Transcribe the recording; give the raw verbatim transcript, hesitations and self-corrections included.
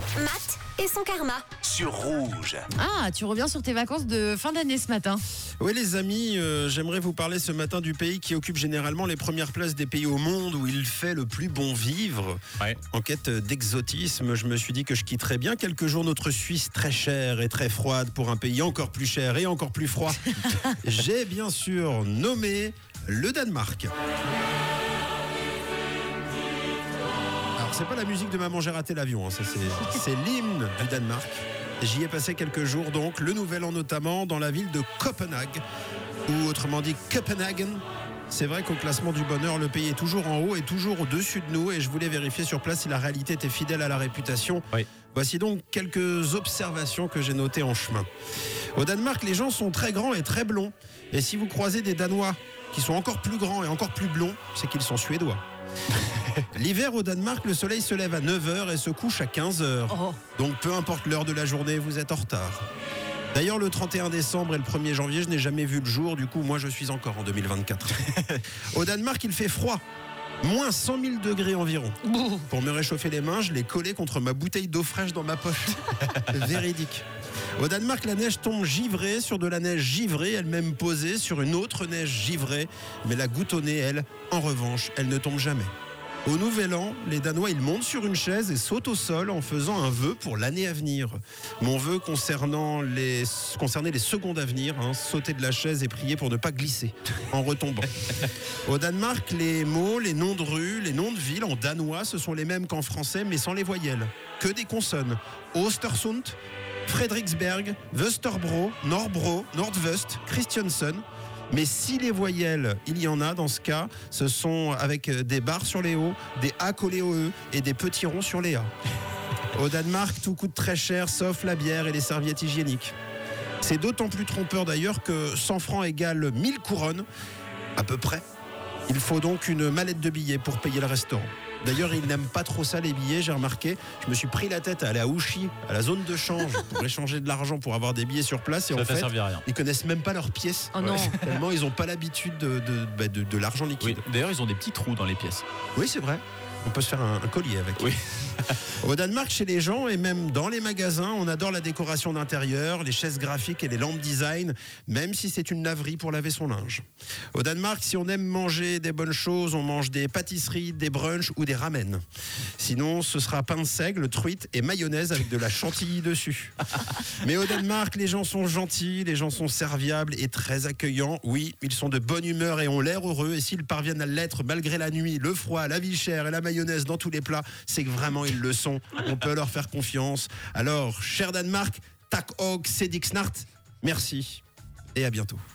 Matt et son karma. Sur Rouge. Ah, tu reviens sur tes vacances de fin d'année ce matin. Oui les amis, euh, j'aimerais vous parler ce matin du pays qui occupe généralement les premières places des pays au monde où il fait le plus bon vivre. Ouais. En quête d'exotisme, je me suis dit que je quitterais bien quelques jours notre Suisse très chère et très froide pour un pays encore plus cher et encore plus froid. J'ai bien sûr nommé le Danemark. Alors c'est pas la musique de Maman j'ai raté l'avion, hein, ça, c'est, c'est l'hymne du Danemark. J'y ai passé quelques jours donc, le nouvel an notamment, dans la ville de Copenhague, ou autrement dit Copenhagen. C'est vrai qu'au classement du bonheur, le pays est toujours en haut et toujours au-dessus de nous, et je voulais vérifier sur place si la réalité était fidèle à la réputation. Oui. Voici donc quelques observations que j'ai notées en chemin. Au Danemark, les gens sont très grands et très blonds, et si vous croisez des Danois qui sont encore plus grands et encore plus blonds, c'est qu'ils sont suédois. L'hiver au Danemark, le soleil se lève à neuf heures et se couche à quinze heures. Oh. Donc peu importe l'heure de la journée, vous êtes en retard. D'ailleurs, le trente et un décembre et le premier janvier, je n'ai jamais vu le jour. Du coup, moi, je suis encore en deux mille vingt-quatre. Au Danemark, il fait froid. Moins cent mille degrés environ. Pour me réchauffer les mains, je l'ai collé contre ma bouteille d'eau fraîche dans ma poche. Véridique. Au Danemark, la neige tombe givrée sur de la neige givrée, elle-même posée sur une autre neige givrée. Mais la goutte au nez, elle, en revanche, elle ne tombe jamais. Au Nouvel An, les Danois, ils montent sur une chaise et sautent au sol en faisant un vœu pour l'année à venir. Mon vœu concernant les, concernait les secondes à venir, hein, sauter de la chaise et prier pour ne pas glisser en retombant. Au Danemark, les mots, les noms de rues, les noms de villes en danois, ce sont les mêmes qu'en français, mais sans les voyelles. Que des consonnes. Östersund, Frederiksberg, Vesterbro, Norbro, Nordvest, Christiansø. Mais si les voyelles, il y en a dans ce cas, ce sont avec des barres sur les O, des A collés au E et des petits ronds sur les A. Au Danemark, tout coûte très cher, sauf la bière et les serviettes hygiéniques. C'est d'autant plus trompeur d'ailleurs que cent francs égale mille couronnes, à peu près. Il faut donc une mallette de billets pour payer le restaurant. D'ailleurs, ils n'aiment pas trop ça, les billets, j'ai remarqué. Je me suis pris la tête à aller à Ouchy, à la zone de change, pour échanger de l'argent pour avoir des billets sur place. Et Ça en fait fait, servir à rien. ils connaissent même pas leurs pièces. Oh non. Tellement ils n'ont pas l'habitude de, de, bah, de, de l'argent Oui. liquide. D'ailleurs, ils ont des petits trous dans les pièces. Oui, c'est vrai. On peut se faire un, un collier avec. Oui. Au Danemark, chez les gens et même dans les magasins, on adore la décoration d'intérieur, les chaises graphiques et les lampes design, même si c'est une laverie pour laver son linge. Au Danemark, si on aime manger des bonnes choses, on mange des pâtisseries, des brunchs ou des ramen. Sinon, ce sera pain de seigle, truite et mayonnaise avec de la chantilly dessus. Mais au Danemark, les gens sont gentils, les gens sont serviables et très accueillants. Oui, ils sont de bonne humeur et ont l'air heureux. Et s'ils parviennent à l'être malgré la nuit, le froid, la vie chère et la mayonnaise dans tous les plats, c'est que vraiment ils le sont. On peut leur faire confiance. Alors, cher Danemark, tak og sedig snart. Merci et à bientôt.